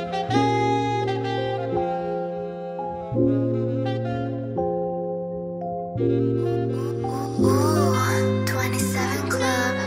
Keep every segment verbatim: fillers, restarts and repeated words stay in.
Ooh, twenty-seven Club.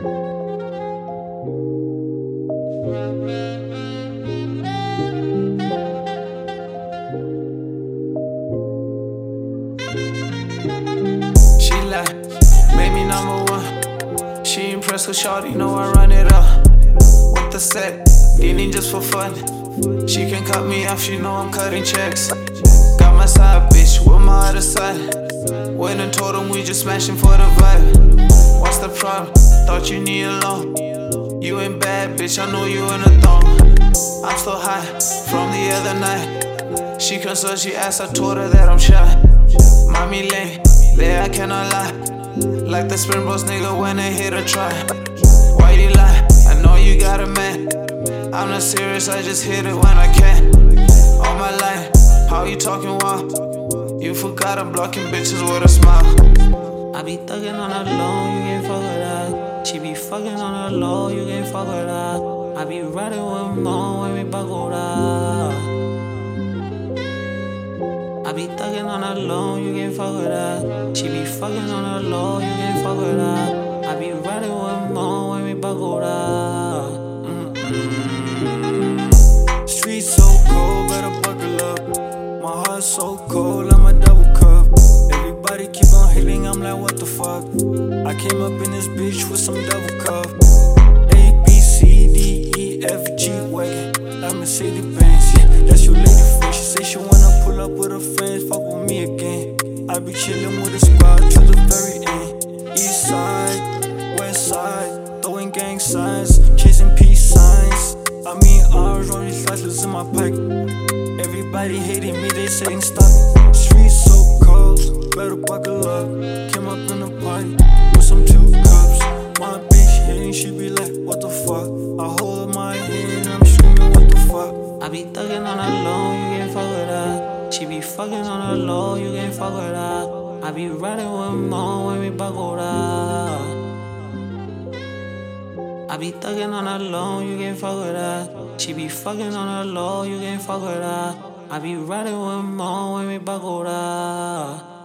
She like, made me number one. She impressed with shawty, know I run it up. With the set, leaning just for fun. She can cut me off, she know I'm cutting checks. Got my side bitch with my other side. Went and told him we just smashing for the vibe. What's the problem? Thought you need a loan. You ain't bad, bitch, I know you in a thong. I'm still high from the other night. She concerned, she asked, I told her that I'm shy. Mommy lane, there I cannot lie. Like the Springboks nigga when they hit a try. Why you lie? I know you got a man. I'm not serious, I just hit it when I can. On my line, how you talking wild? You forgot I'm blocking bitches with a smile. I be thuggin' on the low, you can't fuck with that. She be fucking on the low, you can't fuck with that. I be riding with Mo when we buckle up. I be thuggin' on the low, you can't fuck with that. She be fucking on the low, you can't fuck with that. I be riding with Mo when we buckle up. Mm-mm. Street so cold, better buckle up. My heart so cold, I'm a double cup. Everybody keep on hating, I'm like, what the fuck? I came up in this bitch with some double cup. A, B, C, D, E, F, G wagon. Like Mercedes Benz, yeah, that's your lady friend. She say she wanna pull up with her friends, fuck with me again. I be chillin' with a squad to the very end. East side, west side, throwing gang signs, chasing peace signs. I mean, ours rolling slices in my pipe. Everybody hating me, they saying stop. Streets so cold, better buckle up. Came up in the party with some two cups. My bitch hitting, she be like, what the fuck? I hold my hand, I'm screaming, what the fuck? I be thuggin' on the low, you can't fuck with that. She be fucking on the low, you can't fuck with that. I be riding with Mo when we buckle up. I be thuggin' on the low, you can't fuck with that. She be fucking on the low, you can't fuck with that. I be riding with Mo when we buckle up.